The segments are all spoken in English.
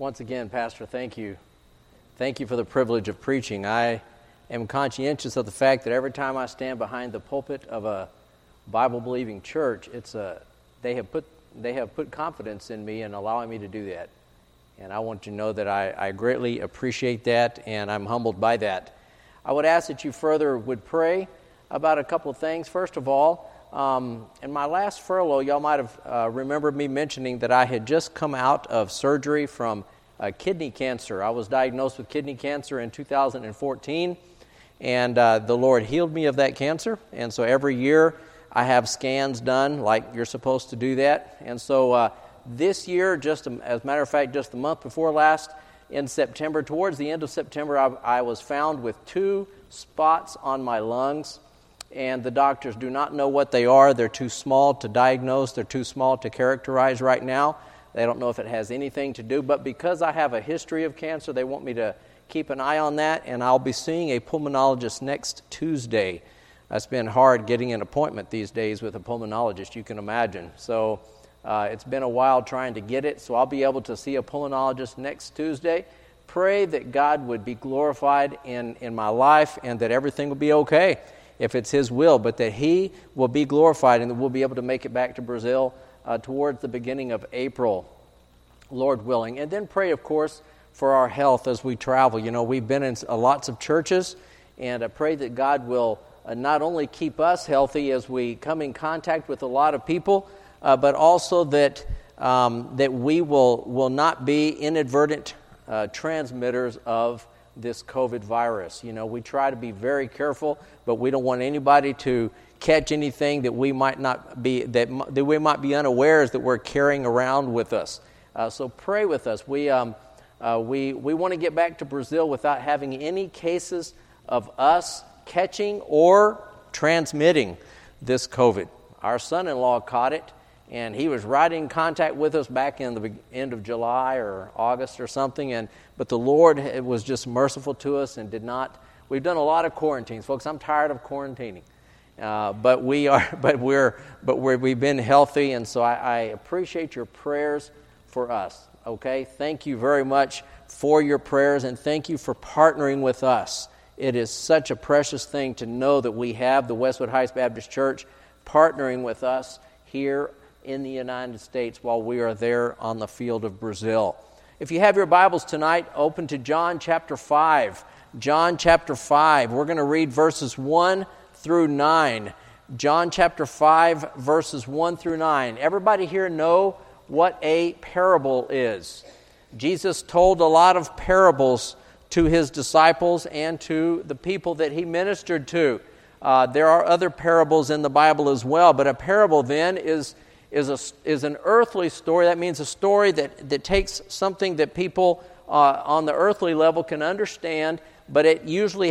Once again, Pastor, thank you. Thank you for the privilege of preaching. I am conscientious of the fact that every time I stand behind the pulpit of a Bible-believing church, they have put confidence in me in allowing me to do that. And I want you to know that I greatly appreciate that, and I'm humbled by that. I would ask that you further would pray about a couple of things. First of all, in my last furlough, y'all might have remembered me mentioning that I had just come out of surgery from kidney cancer. I was diagnosed with kidney cancer in 2014, and the Lord healed me of that cancer. And so every year I have scans done like you're supposed to do that. And so this year, as a matter of fact, just the month before last, in September, towards the end of September, I was found with 2 spots on my lungs. And the doctors do not know what they are. They're too small to diagnose. They're too small to characterize right now. They don't know if it has anything to do. But because I have a history of cancer, they want me to keep an eye on that. And I'll be seeing a pulmonologist next Tuesday. It's been hard getting an appointment these days with a pulmonologist, you can imagine. So it's been a while trying to get it. So I'll be able to see a pulmonologist next Tuesday. Pray that God would be glorified in my life and that everything will be okay, if it's His will, but that He will be glorified and that we'll be able to make it back to Brazil towards the beginning of April, Lord willing. And then pray, of course, for our health as we travel. You know, we've been in lots of churches, and I pray that God will not only keep us healthy as we come in contact with a lot of people, but also that we will not be inadvertent transmitters of this COVID virus. You know, we try to be very careful, but we don't want anybody to catch anything that we might not be that we might be unawares that we're carrying around with us. So pray with us. We want to get back to Brazil without having any cases of us catching or transmitting this COVID. Our son-in-law caught it, and he was right in contact with us back in the end of July or August or something. But the Lord was just merciful to us and did not. We've done a lot of quarantines, folks. I'm tired of quarantining, but we've been healthy, and so I appreciate your prayers for us. Okay, thank you very much for your prayers, and thank you for partnering with us. It is such a precious thing to know that we have the Westwood Heights Baptist Church partnering with us here in the United States while we are there on the field of Brazil. If you have your Bibles tonight, open to John chapter 5. John chapter 5. We're going to read verses 1 through 9. John chapter 5, verses 1 through 9. Everybody here know what a parable is. Jesus told a lot of parables to His disciples and to the people that He ministered to. There are other parables in the Bible as well, but a parable then is an earthly story. That means a story that takes something that people on the earthly level can understand, but it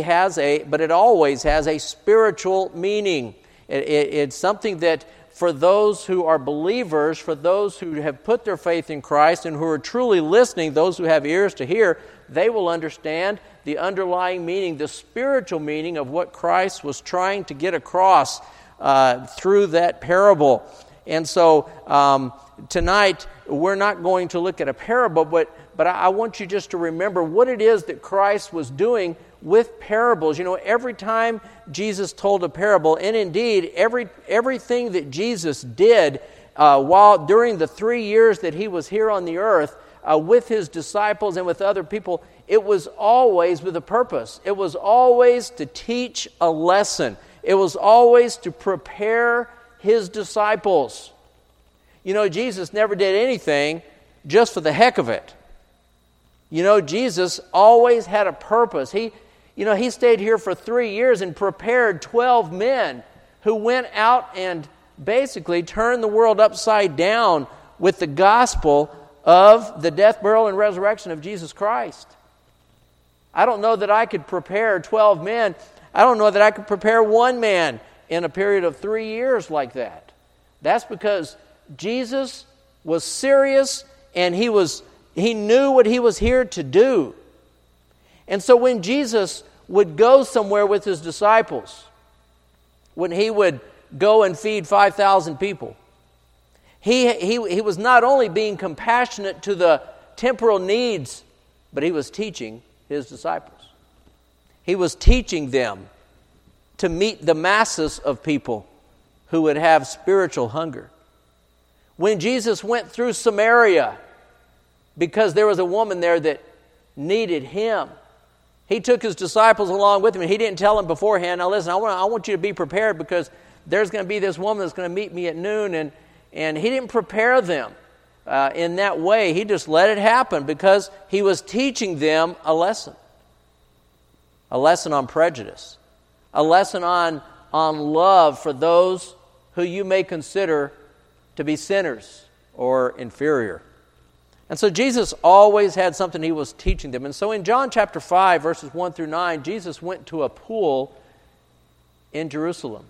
always has a spiritual meaning. It's something that for those who are believers, for those who have put their faith in Christ and who are truly listening, those who have ears to hear, they will understand the underlying meaning, the spiritual meaning of what Christ was trying to get across through that parable. And so tonight, we're not going to look at a parable, but I want you just to remember what it is that Christ was doing with parables. You know, every time Jesus told a parable, and indeed everything that Jesus did during the 3 years that He was here on the earth with His disciples and with other people, it was always with a purpose. It was always to teach a lesson. It was always to prepare His disciples. You know, Jesus never did anything just for the heck of it. You know, Jesus always had a purpose. He stayed here for 3 years and prepared 12 men who went out and basically turned the world upside down with the gospel of the death, burial, and resurrection of Jesus Christ. I don't know that I could prepare 12 men. I don't know that I could prepare one man in a period of 3 years like that. That's because Jesus was serious and he knew what He was here to do. And so when Jesus would go somewhere with His disciples, when He would go and feed 5,000 people, he was not only being compassionate to temporal needs, but he was teaching his disciples. He was teaching them to meet the masses of people who would have spiritual hunger. When Jesus went through Samaria, because there was a woman there that needed him, he took his disciples along with him, and he didn't tell them beforehand, now listen, I want you to be prepared because there's going to be this woman that's going to meet me at noon, and he didn't prepare them in that way. He just let it happen because he was teaching them a lesson on prejudice, a lesson on love for those who you may consider to be sinners or inferior. And so Jesus always had something he was teaching them. And so in John chapter 5, verses 1 through 9, Jesus went to a pool in Jerusalem.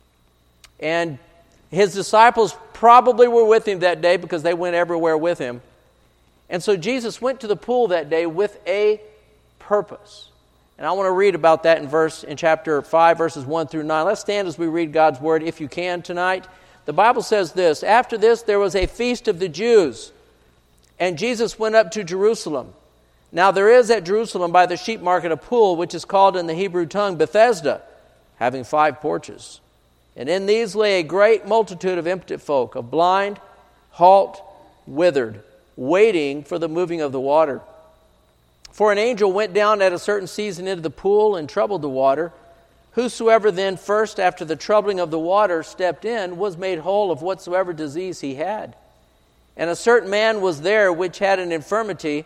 And his disciples probably were with him that day because they went everywhere with him. And so Jesus went to the pool that day with a purpose. And I want to read about that in chapter 5, verses 1 through 9. Let's stand as we read God's word, if you can, tonight. The Bible says this, after this there was a feast of the Jews, and Jesus went up to Jerusalem. Now there is at Jerusalem by the sheep market a pool, which is called in the Hebrew tongue Bethesda, having 5 porches. And in these lay a great multitude of impotent folk, of blind, halt, withered, waiting for the moving of the water. For an angel went down at a certain season into the pool and troubled the water. Whosoever then first after the troubling of the water stepped in was made whole of whatsoever disease he had. And a certain man was there which had an infirmity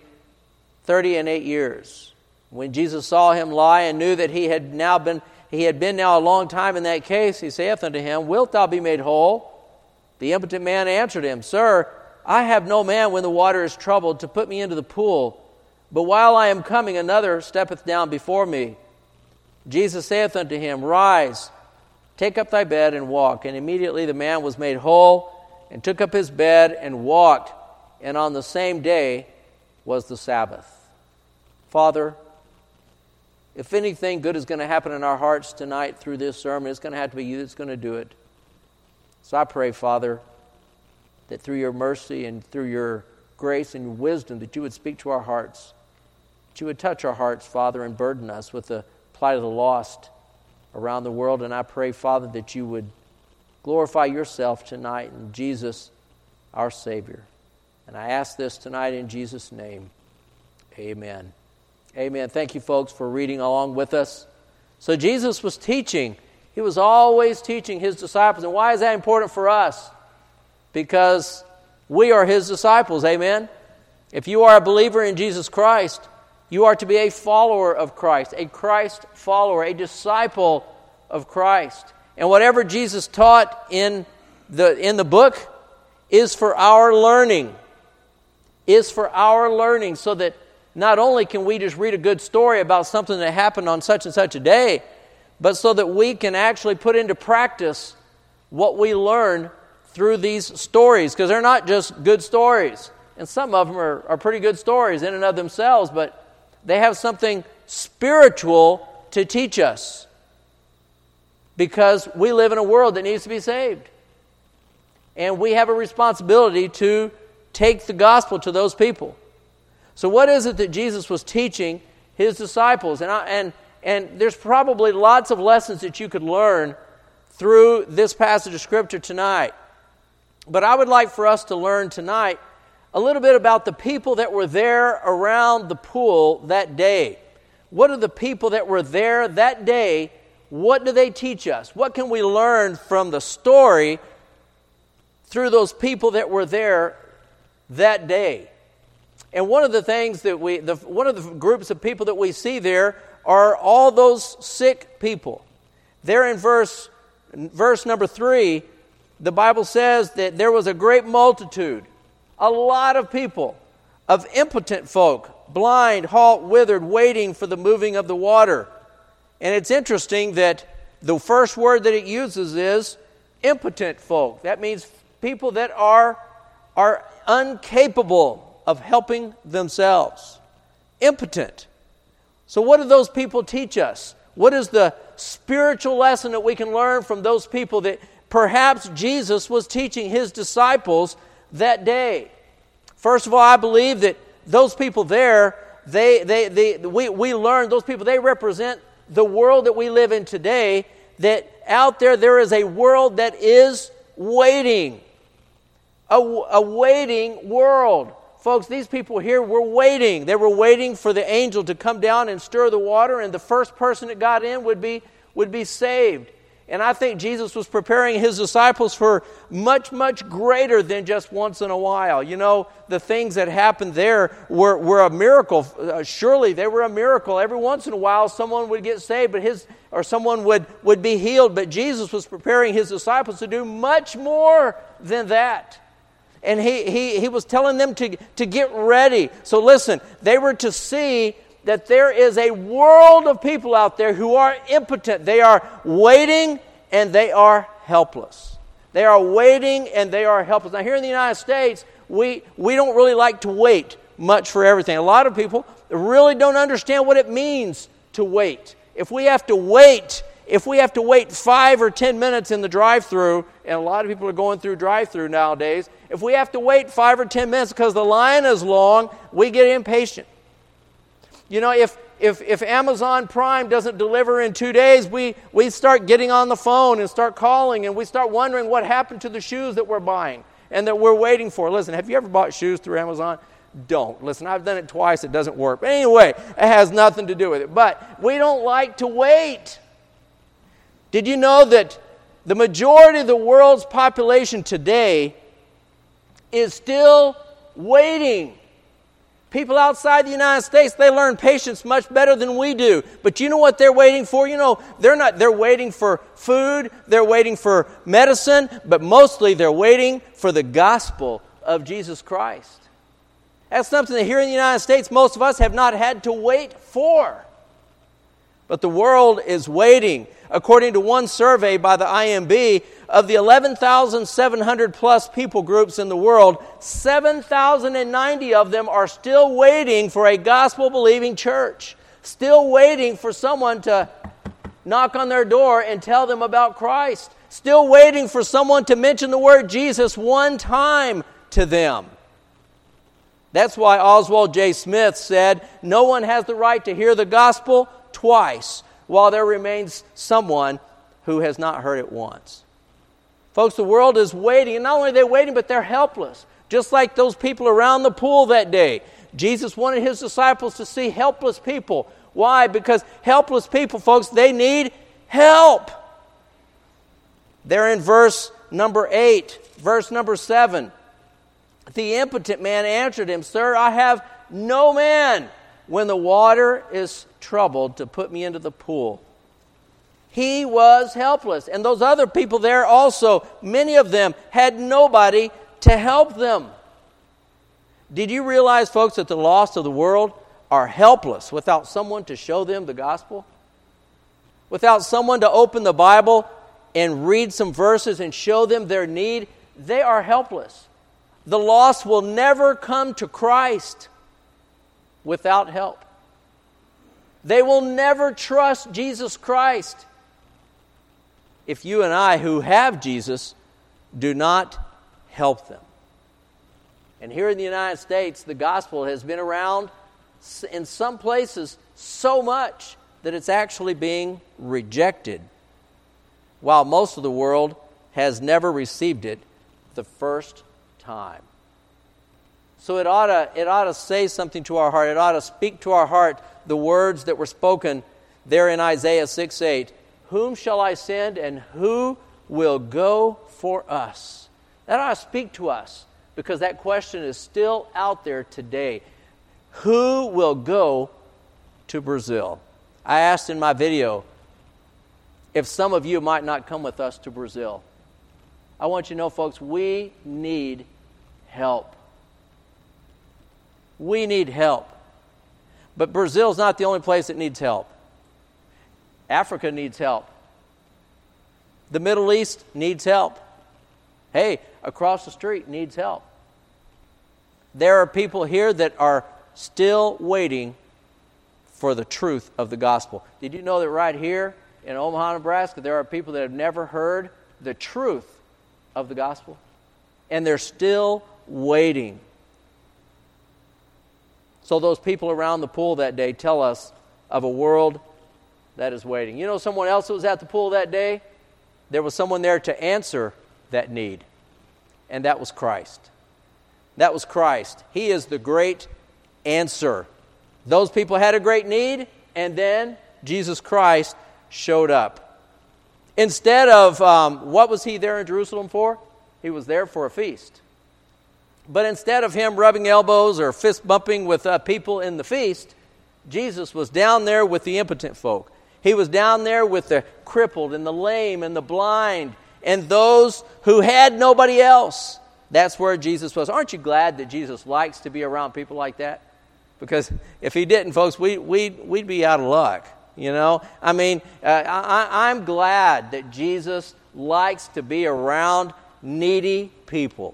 38 years. When Jesus saw him lie and knew that he had been now a long time in that case, he saith unto him, Wilt thou be made whole? The impotent man answered him, Sir, I have no man when the water is troubled to put me into the pool, but while I am coming another steppeth down before me. Jesus saith unto him, Rise, take up thy bed and walk. And immediately the man was made whole, and took up his bed and walked. And on the same day was the Sabbath. Father, if anything good is going to happen in our hearts tonight through this sermon, it's going to have to be you that's going to do it. So I pray, Father, that through your mercy and through your grace and wisdom, that you would speak to our hearts, that you would touch our hearts, Father, and burden us with the plight of the lost around the world. And I pray, Father, that you would glorify yourself tonight in Jesus, our Savior. And I ask this tonight in Jesus' name. Amen. Amen. Thank you, folks, for reading along with us. So Jesus was teaching. He was always teaching his disciples. And why is that important for us? Because we are his disciples. Amen. If you are a believer in Jesus Christ, you are to be a follower of Christ, a Christ follower, a disciple of Christ. And whatever Jesus taught in the book is for our learning. Is for our learning, so that not only can we just read a good story about something that happened on such and such a day, but so that we can actually put into practice what we learn through these stories. Because they're not just good stories. And some of them are pretty good stories in and of themselves, but they have something spiritual to teach us. Because we live in a world that needs to be saved. And we have a responsibility to take the gospel to those people. So what is it that Jesus was teaching his disciples? And there's probably lots of lessons that you could learn through this passage of Scripture tonight. But I would like for us to learn tonight a little bit about the people that were there around the pool that day. What are the people that were there that day? What do they teach us? What can we learn from the story through those people that were there that day? And one of the things that one of the groups of people that we see there are all those sick people. There in verse number 3, the Bible says that there was a great multitude, a lot of people, of impotent folk, blind, halt, withered, waiting for the moving of the water. And it's interesting that the first word that it uses is impotent folk. That means people that are incapable of helping themselves. Impotent. So what do those people teach us? What is the spiritual lesson that we can learn from those people that perhaps Jesus was teaching his disciples that day? First of all, I believe that those people there, we learn those people, they represent the world that we live in today, that out there is a world that is waiting. A waiting world. Folks, these people here were waiting. They were waiting for the angel to come down and stir the water, and the first person that got in would be saved. And I think Jesus was preparing His disciples for much, much greater than just once in a while. You know, the things that happened there were a miracle. Surely they were a miracle. Every once in a while someone would get saved, or someone would be healed. But Jesus was preparing His disciples to do much more than that. And he was telling them to get ready. So listen, they were to see that there is a world of people out there who are impotent. They are waiting and they are helpless. They are waiting and they are helpless. Now here in the United States, we don't really like to wait much for everything. A lot of people really don't understand what it means to wait. If we have to wait 5 or 10 minutes in the drive-thru, and a lot of people are going through drive-thru nowadays, if we have to wait 5 or 10 minutes because the line is long, we get impatient. You know, if Amazon Prime doesn't deliver in 2 days, we start getting on the phone and start calling, and we start wondering what happened to the shoes that we're buying and that we're waiting for. Listen, have you ever bought shoes through Amazon? Don't. Listen, I've done it twice. It doesn't work. But anyway, it has nothing to do with it. But we don't like to wait. Did you know that the majority of the world's population today is still waiting? People outside the United States, they learn patience much better than we do. But you know what they're waiting for? You know, they're waiting for food, they're waiting for medicine, but mostly they're waiting for the gospel of Jesus Christ. That's something that here in the United States, most of us have not had to wait for. But the world is waiting. According to one survey by the IMB, of the 11,700 plus people groups in the world, 7,090 of them are still waiting for a gospel-believing church. Still waiting for someone to knock on their door and tell them about Christ. Still waiting for someone to mention the word Jesus one time to them. That's why Oswald J. Smith said, "No one has the right to hear the gospel twice, while there remains someone who has not heard it once." Folks, the world is waiting, and not only are they waiting, but they're helpless. Just like those people around the pool that day. Jesus wanted His disciples to see helpless people. Why? Because helpless people, folks, they need help. They're in verse number 8, verse number 7. The impotent man answered Him, "Sir, I have no man when the water is troubled to put me into the pool." He was helpless. And those other people there also, many of them had nobody to help them. Did you realize, folks, that the lost of the world are helpless without someone to show them the gospel? Without someone to open the Bible and read some verses and show them their need, they are helpless. The lost will never come to Christ without help. They will never trust Jesus Christ if you and I, who have Jesus, do not help them. And here in the United States, the gospel has been around in some places so much that it's actually being rejected, while most of the world has never received it the first time. So it ought to say something to our heart. It ought to speak to our heart the words that were spoken there in Isaiah 6:8. "Whom shall I send, and who will go for us?" That ought to speak to us, because that question is still out there today. Who will go to Brazil? I asked in my video if some of you might not come with us to Brazil. I want you to know, folks, we need help. We need help. But Brazil's not the only place that needs help. Africa needs help. The Middle East needs help. Hey, across the street needs help. There are people here that are still waiting for the truth of the gospel. Did you know that right here in Omaha, Nebraska, there are people that have never heard the truth of the gospel? And they're still waiting. So those people around the pool that day tell us of a world that is waiting. You know someone else who was at the pool that day? There was someone there to answer that need, and that was Christ. That was Christ. He is the great answer. Those people had a great need, and then Jesus Christ showed up. Instead of, what was he there in Jerusalem for? He was there for a feast. But instead of him rubbing elbows or fist bumping with people in the feast, Jesus was down there with the impotent folk. He was down there with the crippled and the lame and the blind and those who had nobody else. That's where Jesus was. Aren't you glad that Jesus likes to be around people like that? Because if he didn't, folks, we'd be out of luck. You know, I mean, I'm glad that Jesus likes to be around needy people.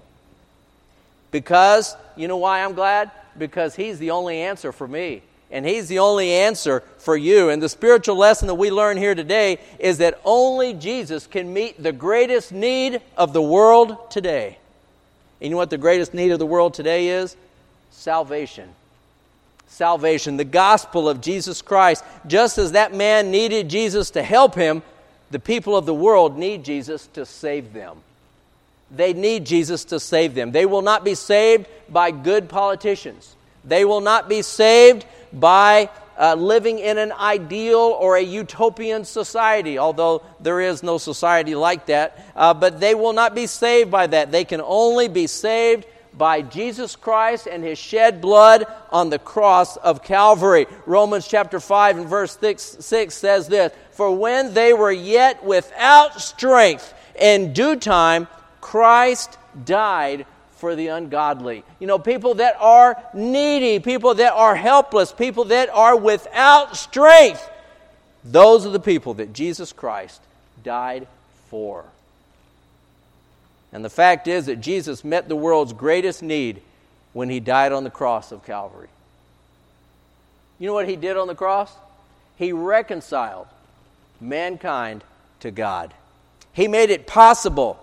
Because, you know why I'm glad? Because he's the only answer for me. And he's the only answer for you. And the spiritual lesson that we learn here today is that only Jesus can meet the greatest need of the world today. And you know what the greatest need of the world today is? Salvation. Salvation, the gospel of Jesus Christ. Just as that man needed Jesus to help him, the people of the world need Jesus to save them. They need Jesus to save them. They will not be saved by good politicians. They will not be saved by living in an ideal or a utopian society, although there is no society like that. But they will not be saved by that. They can only be saved by Jesus Christ and His shed blood on the cross of Calvary. Romans chapter 5 and verse 6 says this, "For when they were yet without strength, in due time Christ died for the ungodly." You know, people that are needy, people that are helpless, people that are without strength, those are the people that Jesus Christ died for. And the fact is that Jesus met the world's greatest need when He died on the cross of Calvary. You know what He did on the cross? He reconciled mankind to God. He made it possible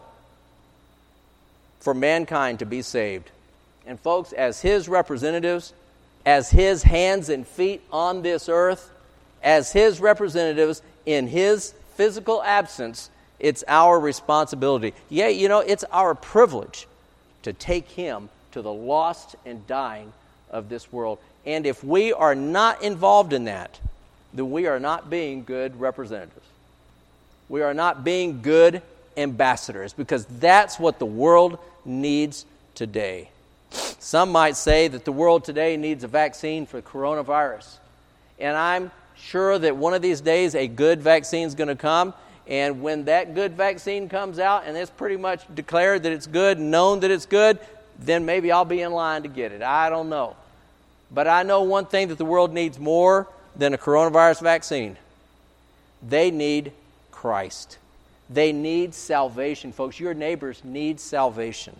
for mankind to be saved. And folks, as His representatives, as His hands and feet on this earth, as His representatives in His physical absence, it's our responsibility. Yeah, you know, it's our privilege to take Him to the lost and dying of this world. And if we are not involved in that, then we are not being good representatives. We are not being good ambassadors, because that's what the world needs today. Some might say that the world today needs a vaccine for coronavirus. And I'm sure that one of these days a good vaccine is going to come. And when that good vaccine comes out and it's pretty much declared that it's good, known that it's good, then maybe I'll be in line to get it. I don't know. But I know one thing that the world needs more than a coronavirus vaccine. They need Christ. They need salvation, folks. Your neighbors need salvation.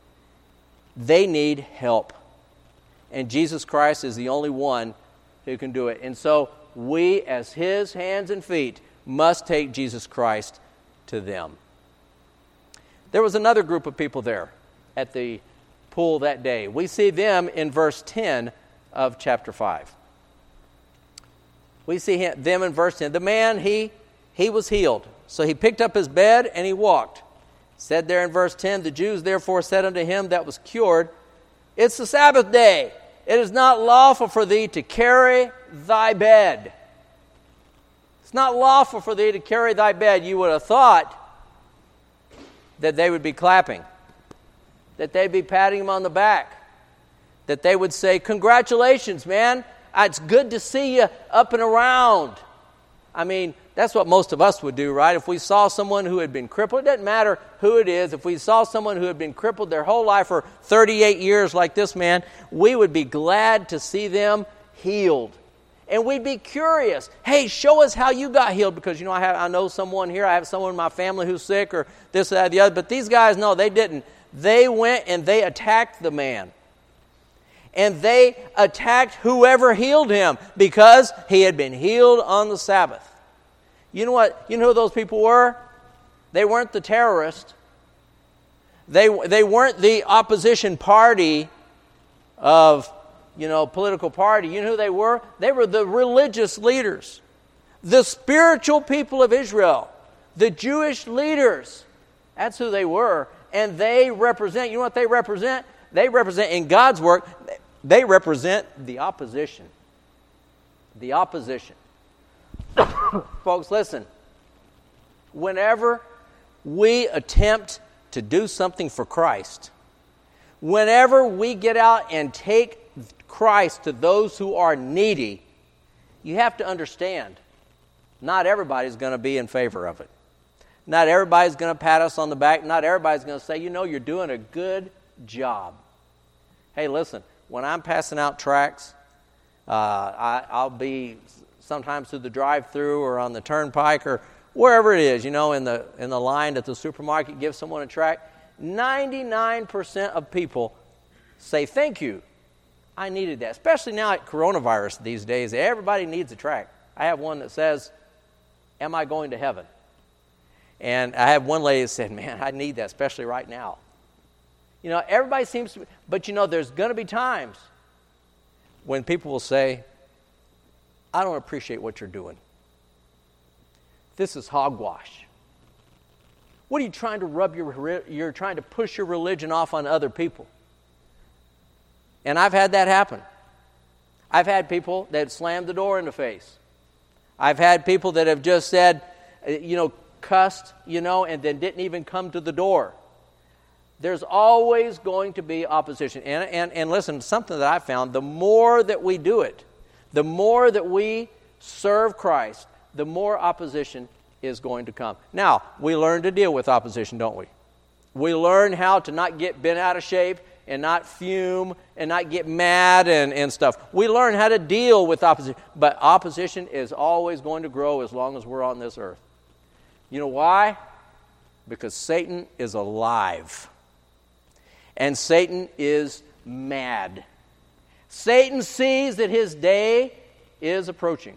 They need help. And Jesus Christ is the only one who can do it. And so we, as His hands and feet, must take Jesus Christ to them. There was another group of people there at the pool that day. We see them in verse 10 of chapter 5. We see them in verse 10. The man, he was healed. So he picked up his bed and he walked. Said there in verse 10, the Jews therefore said unto him that was cured, It's the Sabbath day. It is not lawful for thee to carry thy bed. It's not lawful for thee to carry thy bed. You would have thought that they would be clapping, that they'd be patting him on the back, that they would say, Congratulations, man. It's good to see you up and around. I mean, that's what most of us would do, right? If we saw someone who had been crippled, it doesn't matter who it is. If we saw someone who had been crippled their whole life for 38 years like this man, we would be glad to see them healed. And we'd be curious. Hey, show us how you got healed, because, you know, I know someone here. I have someone in my family who's sick, or this, that, the other. But these guys, no, they didn't. They went and they attacked the man. And they attacked whoever healed him, because he had been healed on the Sabbath. You know what? You know who those people were? They weren't the terrorists. They weren't the opposition party of political party. You know who they were? They were the religious leaders, the spiritual people of Israel, the Jewish leaders. That's who they were. And they represent, you know what they represent? They represent, in God's work, they represent the opposition. The opposition. Folks, listen. Whenever we attempt to do something for Christ, whenever we get out and take Christ to those who are needy, you have to understand, not everybody's going to be in favor of it. Not everybody's going to pat us on the back. Not everybody's going to say, you're doing a good job. Hey, listen, when I'm passing out tracts, I'll be sometimes through the drive-thru or on the turnpike or wherever it is, in the line at the supermarket, give someone a tract. 99% of people say, thank you. I needed that. Especially now at coronavirus these days. Everybody needs a tract. I have one that says, am I going to heaven? And I have one lady that said, man, I need that, especially right now. Everybody seems to, but there's going to be times when people will say, I don't appreciate what you're doing. This is hogwash. What are you trying to you're trying to push your religion off on other people. And I've had that happen. I've had people that slammed the door in the face. I've had people that have just said, cussed, and then didn't even come to the door. There's always going to be opposition. And listen, something that I found, the more that we do it, the more that we serve Christ, the more opposition is going to come. Now, we learn to deal with opposition, don't we? We learn how to not get bent out of shape and not fume and not get mad and stuff. We learn how to deal with opposition. But opposition is always going to grow as long as we're on this earth. You know why? Because Satan is alive. And Satan is mad. Satan sees that his day is approaching.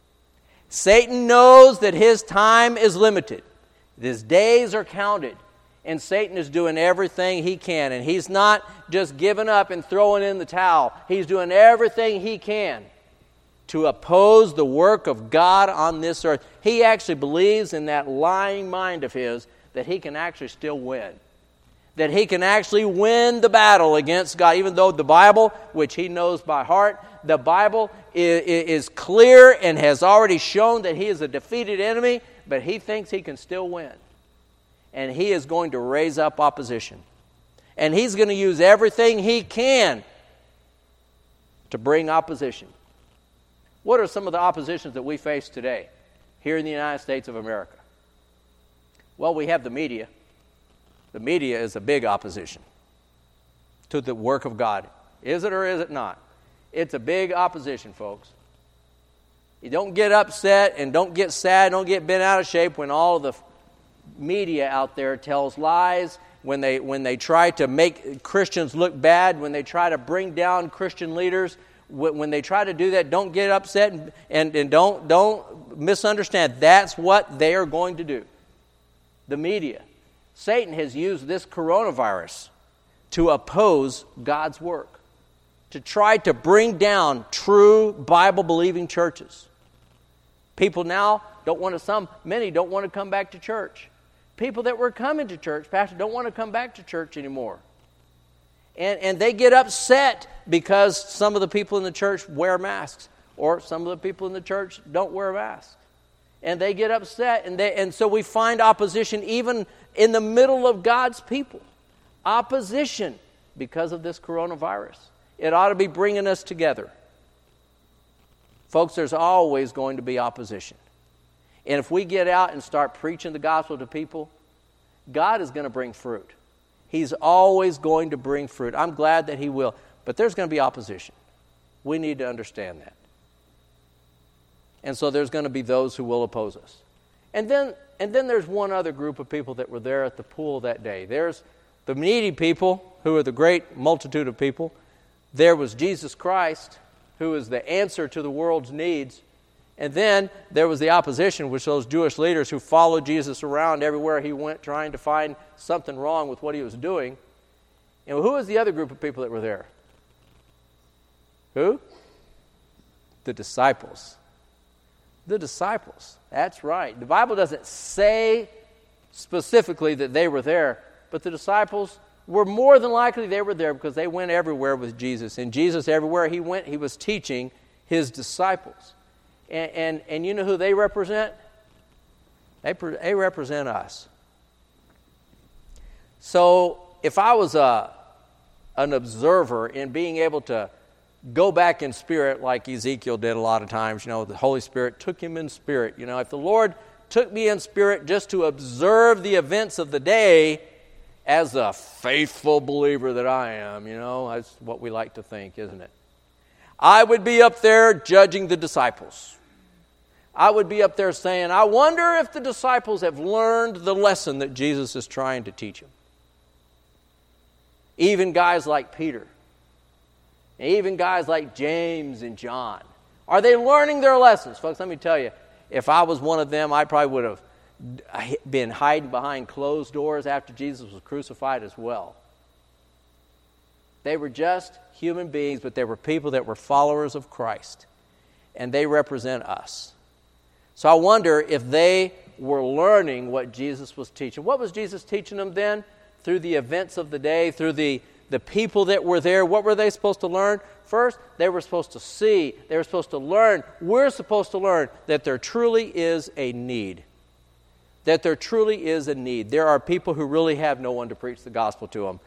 Satan knows that his time is limited. His days are counted. And Satan is doing everything he can. And he's not just giving up and throwing in the towel. He's doing everything he can to oppose the work of God on this earth. He actually believes in that lying mind of his that he can actually still win. That he can actually win the battle against God, even though the Bible, which he knows by heart, the Bible is clear and has already shown that he is a defeated enemy, but he thinks he can still win. And he is going to raise up opposition. And he's going to use everything he can to bring opposition. What are some of the oppositions that we face today here in the United States of America? Well, we have the media. The media is a big opposition to the work of God. Is it or is it not? It's a big opposition, folks. You don't get upset and don't get sad, don't get bent out of shape when all of the media out there tells lies, when they try to make Christians look bad, when they try to bring down Christian leaders. When they try to do that, don't get upset and don't misunderstand. That's what they are going to do. The media. Satan has used this coronavirus to oppose God's work, to try to bring down true Bible-believing churches. People now many don't want to come back to church. People that were coming to church, Pastor, don't want to come back to church anymore. And they get upset because some of the people in the church wear masks, or some of the people in the church don't wear masks. And they get upset, and so we find opposition even in the middle of God's people. Opposition because of this coronavirus. It ought to be bringing us together. Folks, there's always going to be opposition. And if we get out and start preaching the gospel to people, God is going to bring fruit. He's always going to bring fruit. I'm glad that he will. But there's going to be opposition. We need to understand that. And so there's going to be those who will oppose us. And then there's one other group of people that were there at the pool that day. There's the needy people, who are the great multitude of people. There was Jesus Christ, who is the answer to the world's needs. And then there was the opposition, which those Jewish leaders who followed Jesus around everywhere he went, trying to find something wrong with what he was doing. And who was the other group of people that were there? Who? The disciples. The disciples. That's right. The Bible doesn't say specifically that they were there, but the disciples were more than likely they were there because they went everywhere with Jesus. And Jesus, everywhere he went, he was teaching his disciples. And you know who they represent? They represent us. So if I was an observer in being able to go back in spirit like Ezekiel did a lot of times, the Holy Spirit took him in spirit. If the Lord took me in spirit just to observe the events of the day as a faithful believer that I am, that's what we like to think, isn't it? I would be up there judging the disciples. I would be up there saying, I wonder if the disciples have learned the lesson that Jesus is trying to teach them. Even guys like Peter, even guys like James and John. Are they learning their lessons? Folks, let me tell you, if I was one of them, I probably would have been hiding behind closed doors after Jesus was crucified as well. They were just human beings, but they were people that were followers of Christ, and they represent us. So I wonder if they were learning what Jesus was teaching. What was Jesus teaching them then? Through the events of the day, through the people that were there. What were they supposed to learn? First, they were supposed to see. They were supposed to learn. We're supposed to learn that there truly is a need. That there truly is a need. There are people who really have no one to preach the gospel to them.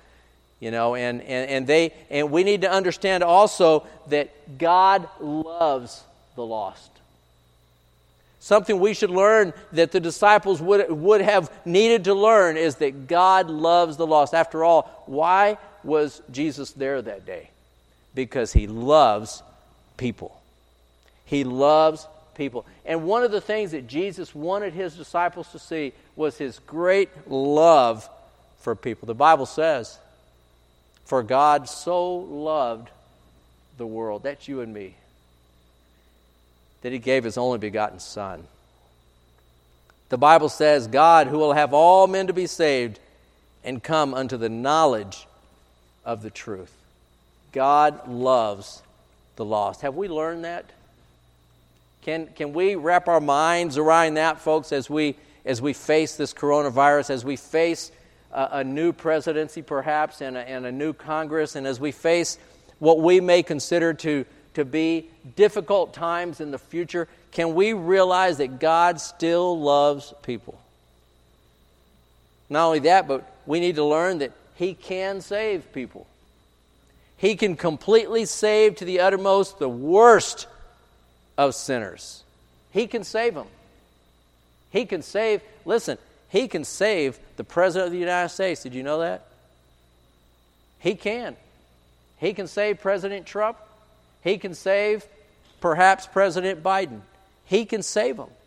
And we need to understand also that God loves the lost. Something we should learn that the disciples would have needed to learn is that God loves the lost. After all, why was Jesus there that day? Because he loves people. He loves people. And one of the things that Jesus wanted his disciples to see was his great love for people. The Bible says, for God so loved the world, that's you and me, that he gave his only begotten Son. The Bible says, God, who will have all men to be saved and come unto the knowledge of the truth. God loves the lost. Have we learned that? Can we wrap our minds around that, folks, as we face this coronavirus, as we face a new presidency perhaps and a new Congress, and as we face what we may consider to be difficult times in the future, can we realize that God still loves people? Not only that, but we need to learn that he can save people. He can completely save to the uttermost the worst of sinners. He can save them. He can save, listen, he can save the President of the United States. Did you know that? He can. He can save President Trump. He can save perhaps President Biden. He can save them.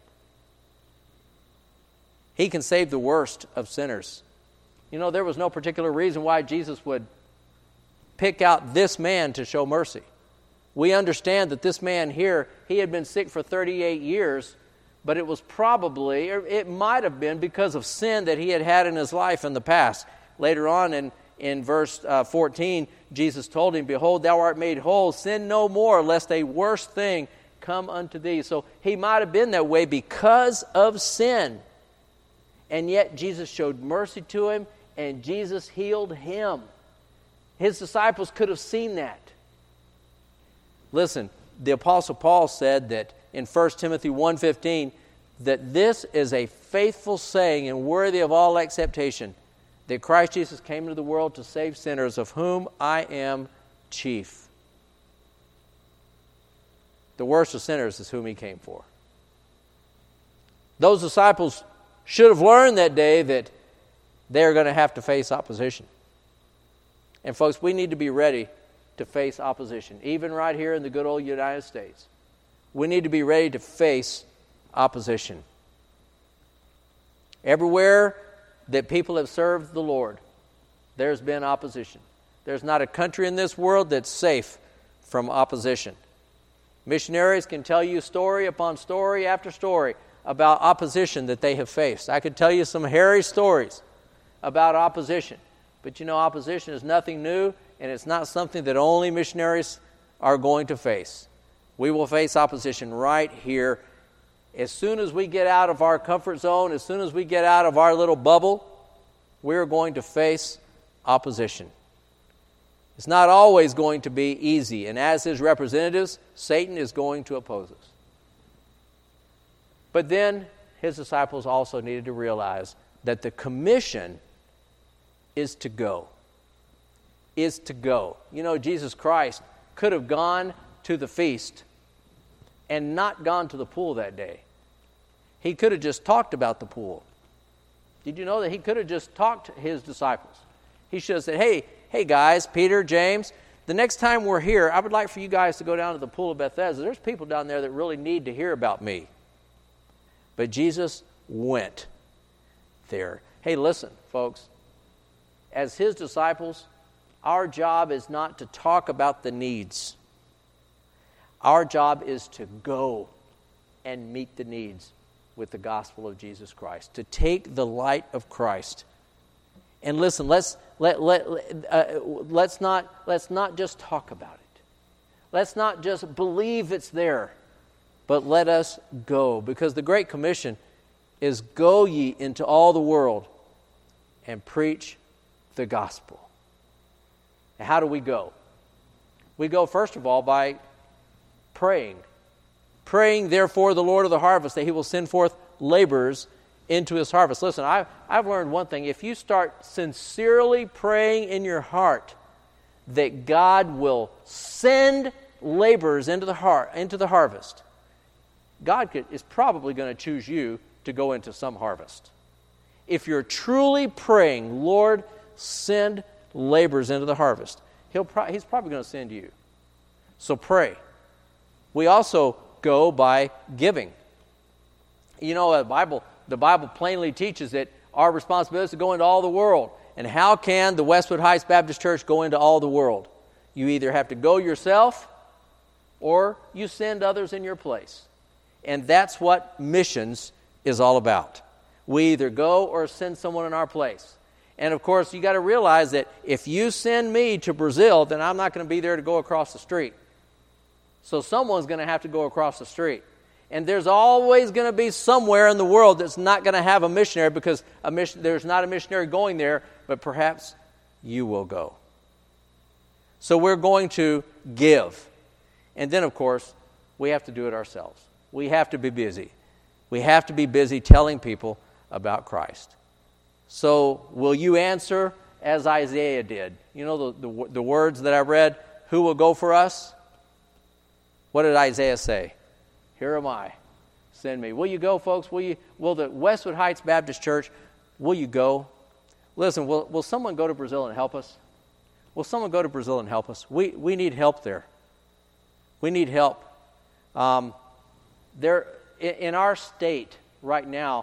He can save the worst of sinners. There was no particular reason why Jesus would pick out this man to show mercy. We understand that this man here, he had been sick for 38 years, but it was probably, or it might have been because of sin that he had in his life in the past. Later on in verse 14, Jesus told him, behold, thou art made whole. Sin no more, lest a worse thing come unto thee. So he might have been that way because of sin. And yet Jesus showed mercy to him, and Jesus healed him. His disciples could have seen that. Listen, the Apostle Paul said that in 1 Timothy 1:15, that this is a faithful saying and worthy of all acceptation, that Christ Jesus came into the world to save sinners, of whom I am chief. The worst of sinners is whom he came for. Those disciples should have learned that day that they're going to have to face opposition. And folks, we need to be ready to face opposition, even right here in the good old United States. We need to be ready to face opposition. Everywhere that people have served the Lord, there's been opposition. There's not a country in this world that's safe from opposition. Missionaries can tell you story upon story after story about opposition that they have faced. I could tell you some hairy stories about opposition. But opposition is nothing new, and it's not something that only missionaries are going to face. We will face opposition right here. As soon as we get out of our comfort zone, as soon as we get out of our little bubble, we're going to face opposition. It's not always going to be easy, and as his representatives, Satan is going to oppose us. But then his disciples also needed to realize that the commission is to go. Is to go. You know, Jesus Christ could have gone to the feast and not gone to the pool that day. He could have just talked about the pool. Did you know that he could have just talked to his disciples? He should have said, hey guys, Peter, James, the next time we're here, I would like for you guys to go down to the pool of Bethesda. There's people down there that really need to hear about me. But Jesus went there. Hey, listen, folks. As his disciples, our job is not to talk about the needs. Our job is to go and meet the needs with the gospel of Jesus Christ, to take the light of Christ. And listen, let's not just talk about it. Let's not just believe it's there, but let us go. Because the Great Commission is go ye into all the world and preach the gospel. Now, how do we go? We go, first of all, by praying. Praying, therefore, the Lord of the harvest, that he will send forth laborers into his harvest. Listen, I've learned one thing. If you start sincerely praying in your heart that God will send laborers into the harvest, God is probably going to choose you to go into some harvest. If you're truly praying, Lord, send laborers into the harvest, he's probably going to send you. So pray. We also go by giving. You know, the Bible plainly teaches that our responsibility is to go into all the world. And how can the Westwood Heights Baptist Church go into all the world? You either have to go yourself or you send others in your place. And that's what missions is all about. We either go or send someone in our place. And of course, you got to realize that if you send me to Brazil, then I'm not going to be there to go across the street. So someone's going to have to go across the street. And there's always going to be somewhere in the world that's not going to have a missionary because there's not a missionary going there, but perhaps you will go. So we're going to give. And then, of course, we have to do it ourselves. We have to be busy. We have to be busy telling people about Christ. So will you answer as Isaiah did? You know the words that I read, who will go for us? What did Isaiah say? Here am I, send me. Will you go, folks? Will the Westwood Heights Baptist Church, will you go? Listen, will someone go to Brazil and help us? Will someone go to Brazil and help us? We need help there. We need help. There in our state right now,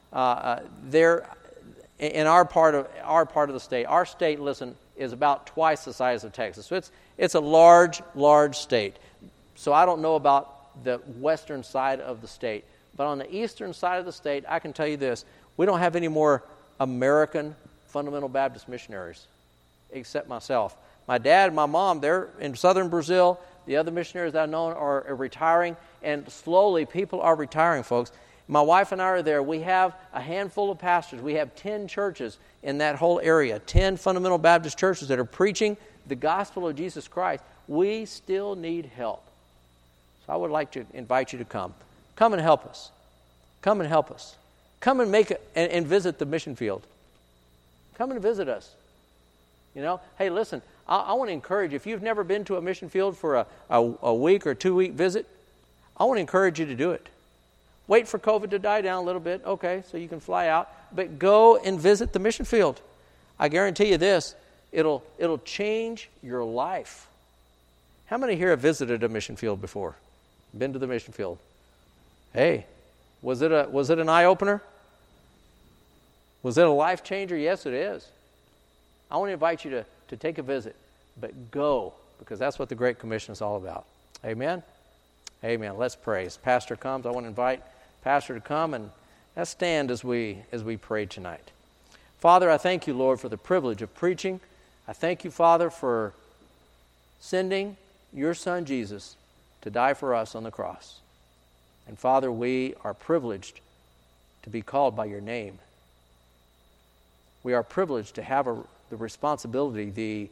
in our part of the state, our state, listen, is about twice the size of Texas. So it's a large state. So I don't know about the western side of the state. But on the eastern side of the state, I can tell you this. We don't have any more American fundamental Baptist missionaries except myself. My dad and my mom, they're in southern Brazil. The other missionaries that I've known are retiring. And slowly, people are retiring, folks. My wife and I are there. We have a handful of pastors. We have 10 churches in that whole area, 10 fundamental Baptist churches that are preaching the gospel of Jesus Christ. We still need help. So I would like to invite you to come. Come and help us. Come and help us. Come and and visit the mission field. Come and visit us. You know, hey, listen, I want to encourage you. If you've never been to a mission field for a week or 2-week visit, I want to encourage you to do it. Wait for COVID to die down a little bit, okay, so you can fly out. But go and visit the mission field. I guarantee you this, it'll change your life. How many here have visited a mission field before? Been to the mission field? Hey, was it an eye-opener? Was it a life changer? Yes, it is. I want to invite you to take a visit, but go, because that's what the Great Commission is all about. Amen? Amen. Let's pray. As Pastor comes, I want to invite Pastor to come, and let's stand as we pray tonight. Father, I thank you, Lord, for the privilege of preaching. I thank you, Father, for sending your Son Jesus to die for us on the cross. And Father, we are privileged to be called by your name. We are privileged to have the responsibility,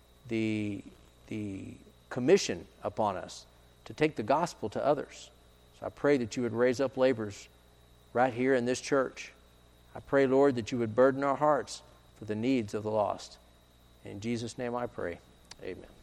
the commission upon us to take the gospel to others. So I pray that you would raise up laborers right here in this church. I pray, Lord, that you would burden our hearts for the needs of the lost. In Jesus' name I pray. Amen.